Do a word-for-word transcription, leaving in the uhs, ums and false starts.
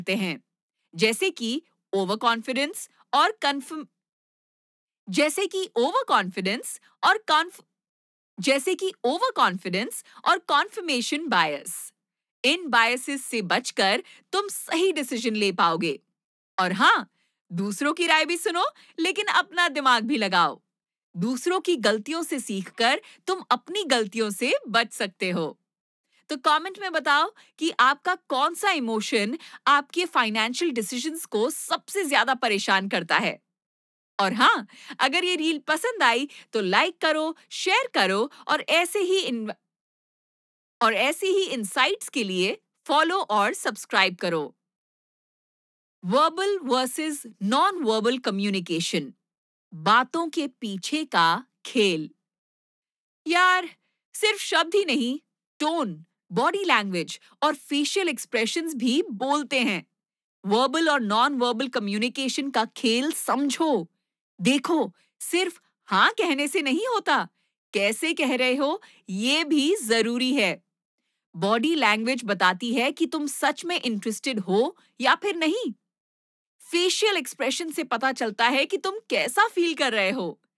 होते हैं, जैसे कि ओवर कॉन्फिडेंस और कन्फर्म जैसे कि ओवर कॉन्फिडेंस और कॉन्फ जैसे कि ओवर कॉन्फिडेंस और कॉन्फर्मेशन बायस। इन बायसेस से बचकर तुम सही डिसीजन ले पाओगे। और हाँ, दूसरों की राय भी सुनो, लेकिन अपना दिमाग भी लगाओ। दूसरों की गलतियों से सीखकर तुम अपनी गलतियों से बच सकते हो। तो कमेंट में बताओ कि आपका कौन सा इमोशन आपके फाइनेंशियल डिसीजंस को सबसे ज्यादा परेशान करता है। और हाँ, अगर ये रील पसंद आई तो लाइक करो, शेयर करो और ऐसे ही इन और ऐसे ही इनसाइट्स के लिए फॉलो और सब्सक्राइब करो। Verbal versus non verbal communication, बातों के पीछे का खेल। यार, सिर्फ शब्द ही नहीं, टोन, बॉडी लैंग्वेज और फेशियल एक्सप्रेशंस भी बोलते हैं। वर्बल और नॉन वर्बल कम्युनिकेशन का खेल समझो। देखो, सिर्फ हाँ कहने से नहीं होता, कैसे कह रहे हो ये भी जरूरी है। बॉडी लैंग्वेज बताती है कि तुम सच में इंटरेस्टेड हो या फिर नहीं। फेशियल एक्सप्रेशन से पता चलता है कि तुम कैसा फील कर रहे हो।